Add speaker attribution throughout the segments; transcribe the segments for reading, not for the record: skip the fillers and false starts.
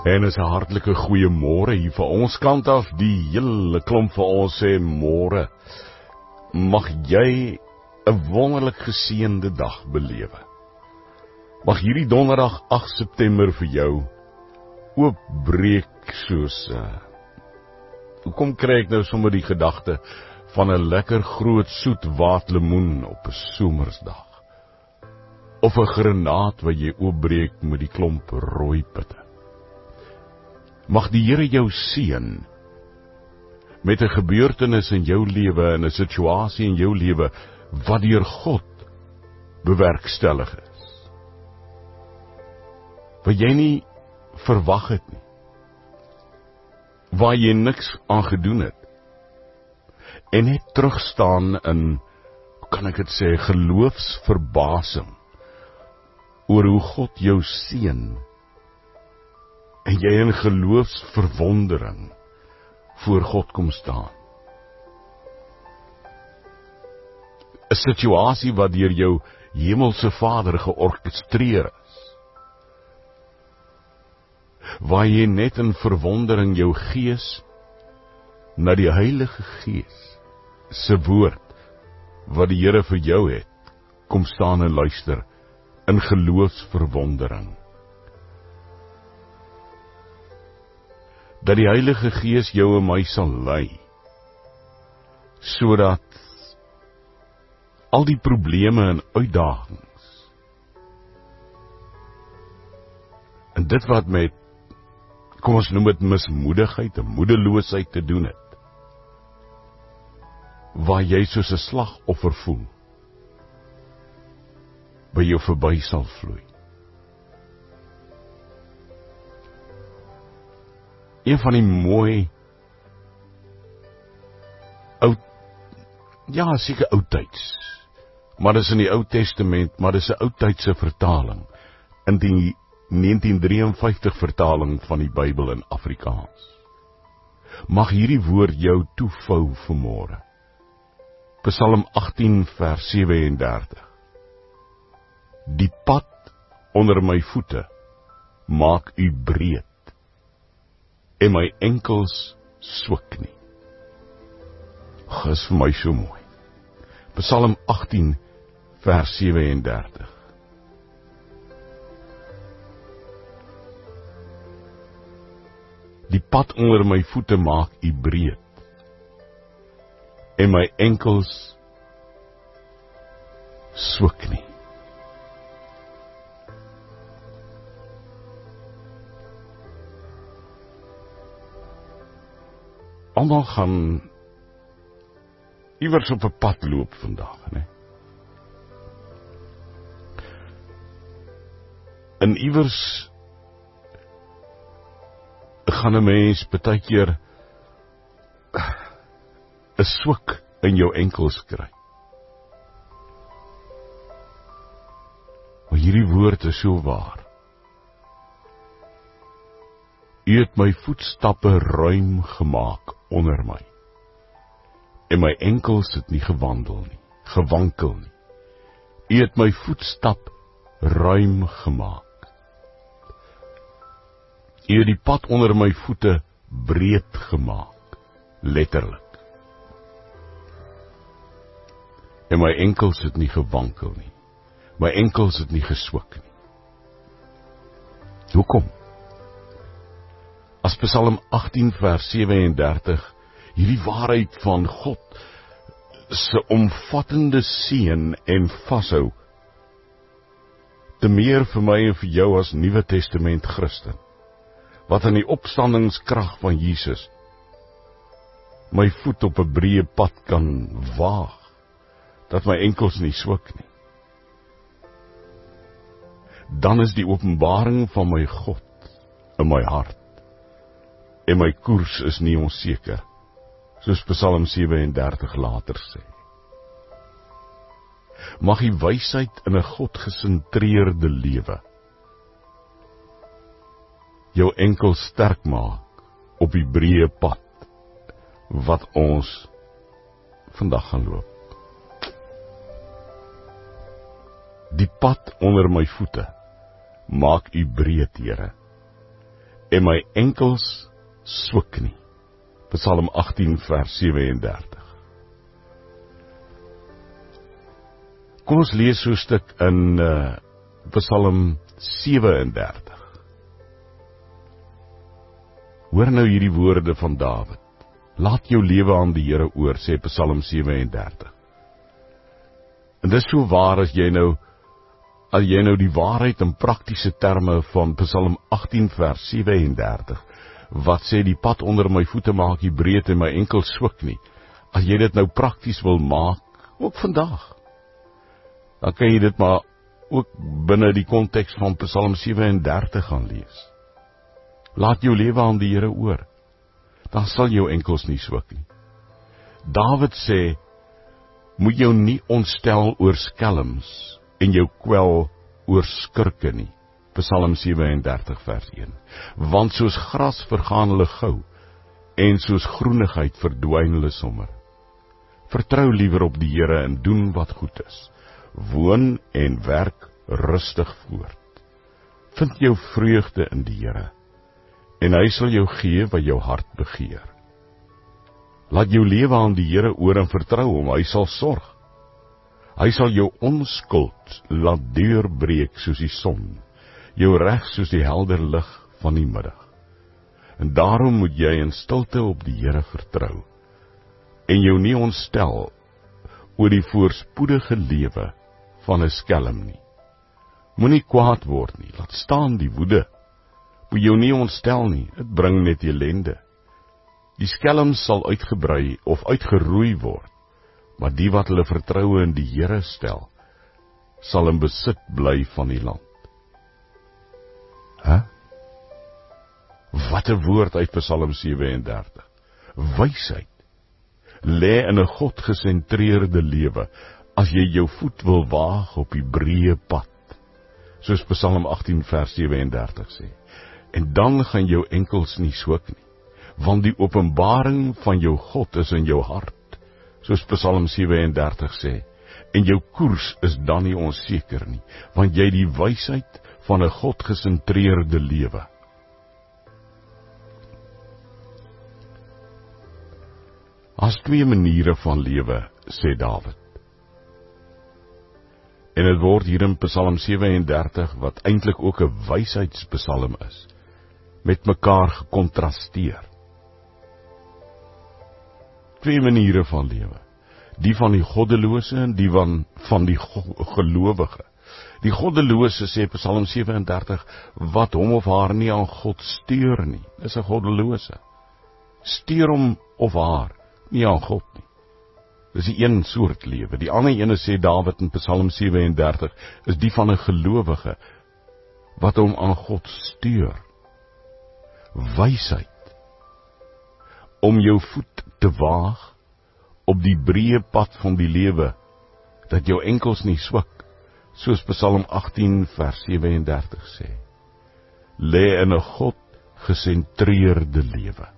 Speaker 1: En is 'n hartlike goeiemôre hier vir ons kant af, die hele klomp vir ons sê môre. Mag jy 'n wonderlik geseënde dag belewe. Mag hierdie donderdag 8 September vir jou oopbreek soos Hoekom kry ek nou sommer die gedagte van 'n lekker groot soet waterlemoen op 'n somersdag? Of 'n granaat wat jy oopbreek met die klomp rooi pitte. Mag die Here jou seën met 'n gebeurtenis in jou lewe en 'n situasie in jou lewe wat deur God bewerkstellig is. Wat jy nie verwag het nie. Waar jy niks aan gedoen het. En net terugstaan in, hoe kan ek dit sê, geloofsverbasing oor hoe God jou seën. En jy in geloofsverwondering voor God kom staan. 'n Situasie wat deur jou hemelse Vader georkestreer is. Waar jy net in verwondering jou gees na die Heilige Gees se woord wat die Here vir jou het, kom staan en luister in geloofsverwondering. Dat die Heilige Gees jou en my sal lei, sodat al die probleme en uitdagings, en dit wat met, kom ons noem dit mismoedigheid en moedeloosheid te doen het, waar jy soos 'n slagoffer voel, by jou verby sal vloei. Een van die mooi seker oudtyds, maar dis in die Ou Testament, maar dis 'n oudtydse vertaling in die 1953 vertaling van die Bybel in Afrikaans. Mag hierdie woord jou toevou vanmôre. Psalm 18 vers 37. Die pad onder my voete maak u breed en my enkels swik nie. Dis vir my so mooi. Psalm 18 vers 37. Die pad onder my voete maak u breed en my enkels swik nie. Almal gaan iewers op 'n pad loop vandag, né? En iewers gaan 'n mens partykeer 'n swik in jou enkels kry. Maar hierdie woord is so waar. U het my voetstappe ruim gemaak onder my. En my enkels het nie gewankel nie. U het my voetstap ruim gemaak. U het die pad onder my voete breed gemaak, letterlik. En my enkels het nie gewankel nie. My enkels het nie geswik nie. Hoekom? As Psalm 18 vers 37 hierdie waarheid van God se omvattende seën en vashou, te meer vir my en vir jou as Nuwe Testament Christen, wat in die opstandingskrag van Jesus my voet op 'n breë pad kan waag, dat my enkels nie swik nie. Dan is die openbaring van my God in my hart, en my koers is nie onseker, soos Psalm 37 later sê. Mag die wysheid in 'n God-gesentreerde lewe jou enkel sterk maak op die breë pad wat ons vandag gaan loop. Die pad onder my voete maak u breed, Here, en my enkels swik nie. Psalm 18 vers 37. Kom ons lees so 'n stuk in Psalm 37. Hoor nou hierdie woorde van Dawid. Laat jou lewe aan die Here oor, sê Psalm 37. En dis so waar as jy nou die waarheid in praktiese terme van Psalm 18 vers 37, wat sê die pad onder my voete maak nie breed en my enkels swik nie. As jy dit nou prakties wil maak, ook vandag, dan kan jy dit maar ook binne die konteks van Psalm 37 gaan lees. Laat jou lewe aan die Here oor, dan sal jou enkels nie swik nie. Dawid sê, moet jou nie ontstel oor skelms en jou kwel oor skurke nie. Psalm 37 vers 1. Want soos gras vergaan hulle gou, en soos groenigheid verdwyn hulle sommer. Vertrou liewer op die Here en doen wat goed is. Woon en werk rustig voort. Vind jou vreugde in die Here, en hy sal jou gee wat jou hart begeer. Laat jou lewe aan die Here oor en vertrou hom, hy sal sorg. Hy sal jou onskuld laat deurbreek soos die son, jou reg soos die helder lig van die middag. En daarom moet jy in stilte op die Here vertrou, en jou nie ontstel oor die voorspoedige lewe van 'n skelm nie. Moenie kwaad word nie, laat staan die woede. Moet jou nie ontstel nie, dit bring net ellende. Die skelm sal uitgebrei of uitgeroei word, maar die wat hulle vertroue in die Here stel, sal in besit bly van die land. Wat 'n woord uit Psalm 37. Wysheid lê in 'n God-gesentreerde lewe, as jy jou voet wil waag op die breë pad, soos Psalm 18 vers 37 sê. En dan gaan jou enkels nie swik nie, want die openbaring van jou God is in jou hart, soos Psalm 37 sê, en jou koers is dan nie onseker nie, want jy die wysheid van 'n God-gesentreerde lewe. As twee maniere van lewe, sê Dawid. En het word hier in Psalm 37, wat eintlik ook 'n wysheidspsalm is, met mekaar gekontrasteer. Twee maniere van lewe. Die van die goddelose en die van die gelowige. Die goddelose, sê Psalm 37, wat hom of haar nie aan God steur nie. Dis 'n goddelose. Steur hom of haar nie aan God nie. Dis die een soort lewe. Die ander ene, sê Dawid in Psalm 37, is die van 'n gelowige, wat hom aan God steur. Wysheid. Om jou voet te waag op die breë pad van die lewe, dat jou enkels nie swik, soos Psalm 18 vers 37 sê. Lê in 'n God-gesentreerde lewe.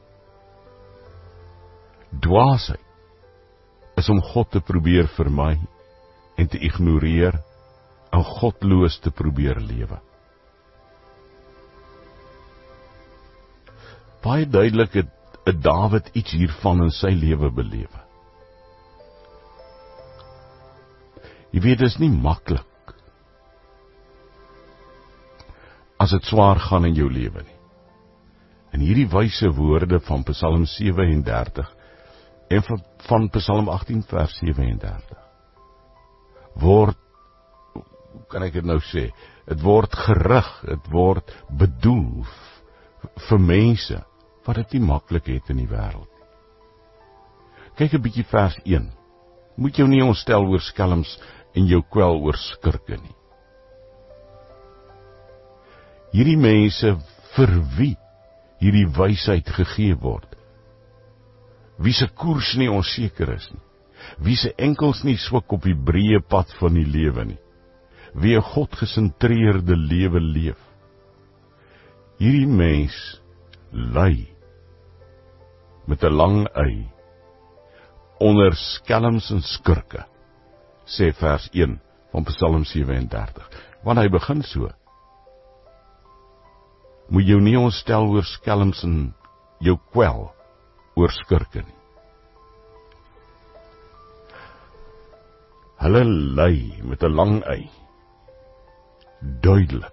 Speaker 1: Dwaasheid is om God te probeer vermy en te ignoreer en godloos te probeer lewe. Baie duidelik het Dawid iets hiervan in sy lewe belewe. Jy weet, dit is nie maklik as dit swaar gaan in jou lewe nie. En hierdie wyse woorde van Psalm 37 en van Psalm 18 vers 37 word, hoe kan ek dit nou sê, het word gerig, het word bedoel vir mense wat dit nie maklik het in die wêreld. Kyk 'n bietjie vers 1. Moet jou nie ontstel oor skelms en jou kwel oor skurke nie. Hierdie mense vir wie hierdie wysheid gegee word, wie se koers nie onseker is nie, wie se enkels nie swik op die breë pad van die lewe nie, wie 'n God-gesentreerde lewe leef. Hierdie mens ly met 'n lang y onder skelms en skurke, sê vers 1 van Psalm 37, want hy begin so. moet jou nie ontstel oor skelms en jou kwel oor skurke nie. Hulle lei met 'n lang ei, duidelik,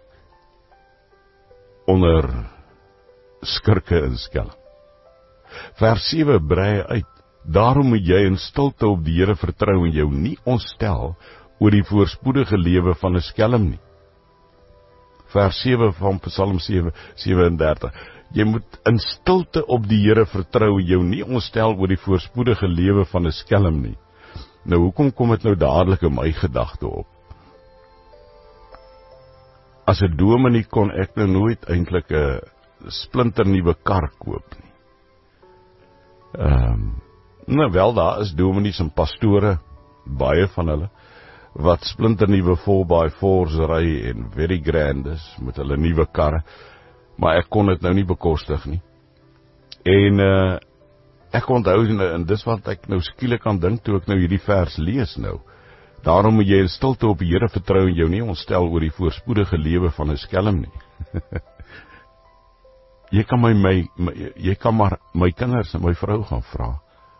Speaker 1: onder skurke en skelm. Vers 7 brei uit, daarom moet jy in stilte op die Here vertrou en jou nie ontstel oor die voorspoedige lewe van 'n skelm nie. Vers 7 van Psalm 37, jy moet in stilte op die Here vertrou en jou nie ontstel oor die voorspoedige lewe van 'n skelm nie. Nou, hoekom kom dit nou dadelik in my gedagte op? As 'n dominee kon ek nou nooit eintlik 'n splinternuwe kar koop nie. Nou wel, daar is dominees en pastore, baie van hulle, wat splinternuwe 4x4's ry en very grand is met hulle nuwe karre, maar ek kon dit nou nie bekostig nie. En ek onthou, en dis wat ek nou skielik aan dink toe ek nou hierdie vers lees nou. Daarom moet jy in stilte op die Here vertrou en jou nie ontstel oor die voorspoedige lewe van 'n skelm nie. Jy kan maar my kinders en my vrou gaan vra.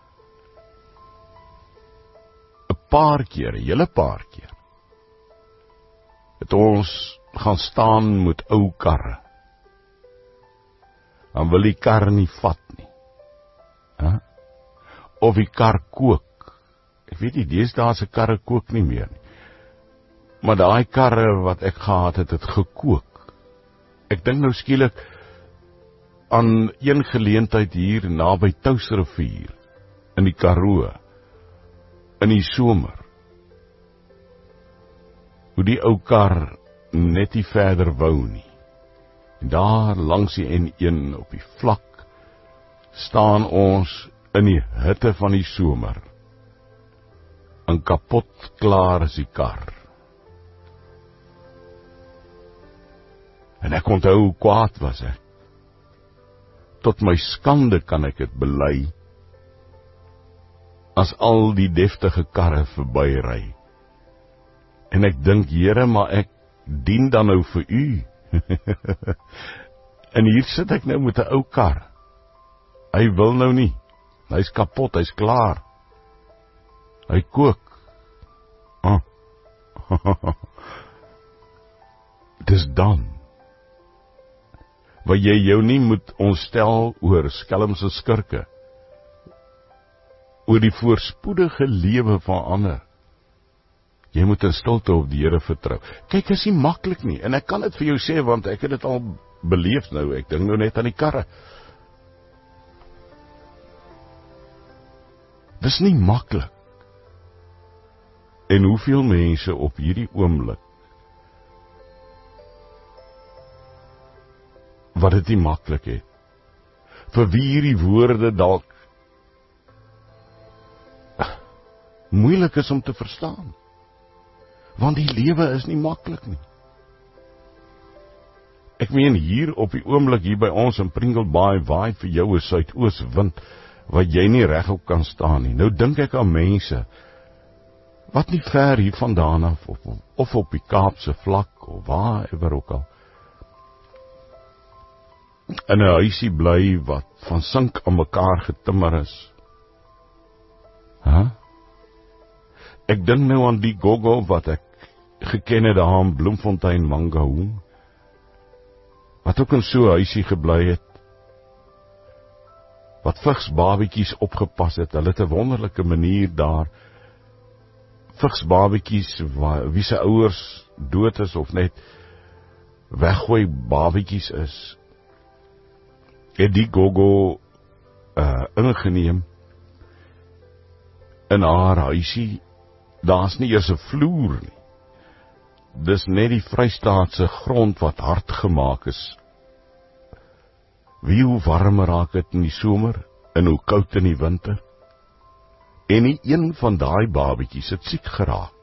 Speaker 1: 'n hele paar keer, het ons gaan staan met ou karre. Dan wil die kar nie vat nie. Of die kar kook. Ek weet nie, deesdae se karre kook nie meer nie. Maar daai karre wat ek gehad het, het gekook. Ek dink nou skielik aan een geleentheid hier naby Touwsrivier, in die Karoo, in die somer. Hoe die ou kar net nie verder wou nie. En daar langs die N1 op die vlak staan ons in die hitte van die somer. En kapot klaar is die kar. En ek onthou hoe kwaad was ek. Tot my skande kan ek dit bely, as al die deftige karre verby ry. En ek dink, Here, maar ek dien dan nou vir u. En hier sit ek nou met 'n ou kar. Hy wil nou nie. Hy's kapot, hy's klaar. Hy kook. Dis dan waar jy jou nie moet ontstel oor skelmse skurke, oor die voorspoedige lewe van ander. Jy moet in stilte op die Here vertrou. Kyk, is nie maklik nie, en ek kan dit vir jou sê, want ek het dit al beleef nou, ek dink nou net aan die karre. Dis nie maklik. En hoeveel mense op hierdie oomblik wat dit nie maklik het, vir wie hierdie woorde dalk moeilik is om te verstaan, want die lewe is nie maklik nie. Ek meen, hier op die oomblik hier by ons in Pringle Bay waai vir jou 'n suidooswind wat jy nie regop kan staan nie. Nou dink ek aan mense wat nie ver hier vandaan af of op die Kaapse vlak of waar ook al in 'n huisie bly wat van sink aan mekaar getimmer is. Ek dink nou aan die gogo wat ek geken het daar in Bloemfontein, Mangaung, wat ook in so 'n huisie gebly het, wat vigsbabetjies opgepas het. Hulle het 'n wonderlike manier daar, vigsbabetjies wie se ouers dood is of net weggooi babetjies is, het die gogo ingeneem in haar huisie. Daar's nie eers 'n vloer nie. Dis net die Vrystaatse grond wat hard gemaak is. Wie hoe warmer raak dit in die somer en hoe koud in die winter. En nie een van daai babetjies het siek geraak.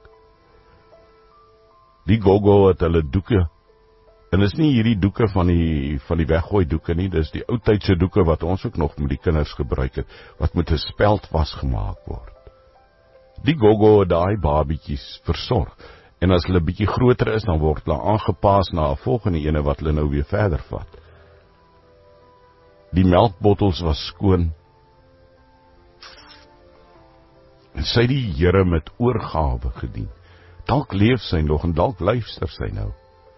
Speaker 1: Die gogo het hulle doeke, en is nie hierdie doeke van die weggooi doeke nie, dis die oudtydse doeke wat ons ook nog met die kinders gebruik het, wat met 'n speld vasgemaak word. Die gogo het daai babetjies versorg, en as hulle bietjie groter is, dan word hulle aangepas na 'n volgende ene wat hulle nou weer verder vat. Die melkbottels was skoon. En sy die Here met oorgawe gedien. Dalk leef sy nog en dalk luister sy nou.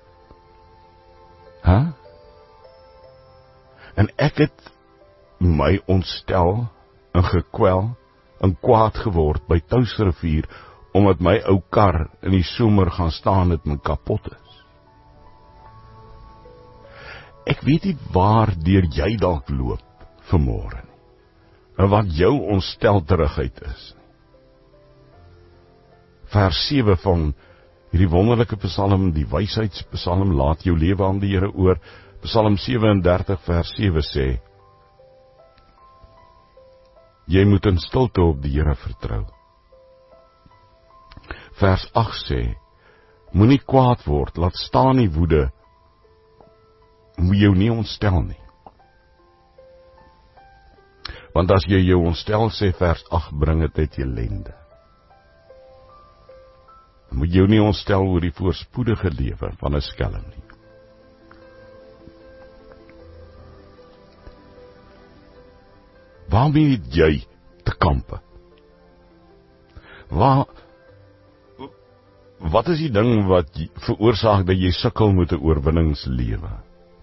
Speaker 1: En ek het my ontstel en gekwel en kwaad geword by Touwsrivier, omdat my ou kar in die somer gaan staan het en kapot is. Ek weet nie waardeur jy dalk loop vanmôre nie, en wat jou ontstelterigheid is nie. Vers 7 van hierdie wonderlike psalm, die wysheidspsalm, laat jou lewe aan die Here oor. Psalm 37 vers 7 sê, jy moet in stilte op die Here vertrou. Vers 8 sê, moenie kwaad word, laat staan die woede, moet jou nie ontstel nie. Want as jy jou ontstel, sê vers 8, bring het uit ellende. Moet jou nie ontstel oor die voorspoedige lewe van 'n skelm nie. Waarmee het jy te kampe? Wat is die ding wat veroorsaak dat jy sukkel met 'n oorwinningslewe?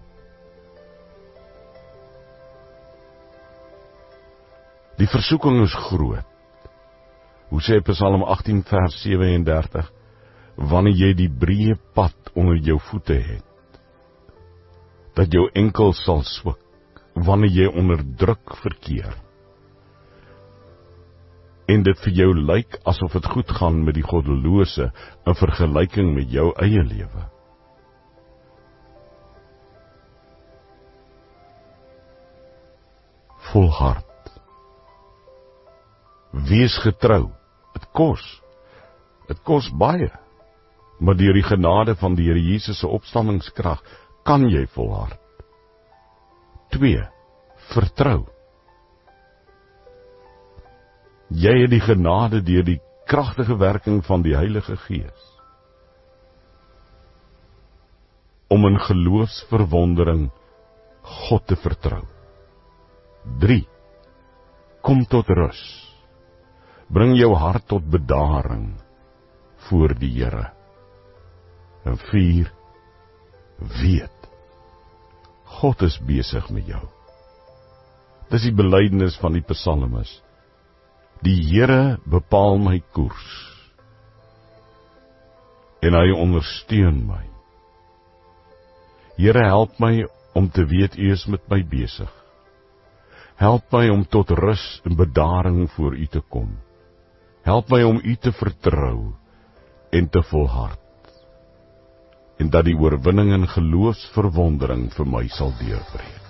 Speaker 1: Die versoeking is groot. Hoe sê Psalm 18 vers 37, wanneer jy die breë pad onder jou voete het, dat jou enkel sal swik, wanneer jy onder druk verkeer, en dit vir jou lyk asof het goed gaan met die goddelose in vergelyking met jou eie lewe. Volhard. Wees getrou. Het kos baie, maar deur die genade van die Here Jesus se opstandingskrag kan jy volhard. 2. Vertrou. Jy het die genade deur die kragtige werking van die Heilige Gees om in geloofsverwondering God te vertrou. 3. Kom tot rus. Bring jou hart tot bedaring voor die Here. En 4. Weet, God is besig met jou. Dis die belydenis van die psalmis. Die Here bepaal my koers en hy ondersteun my. Here, help my om te weet U is met my besig. Help my om tot rus en bedaring voor U te kom. Help my om U te vertrou en te volhard. En dat die oorwinning in geloofsverwondering vir my sal deurbreek.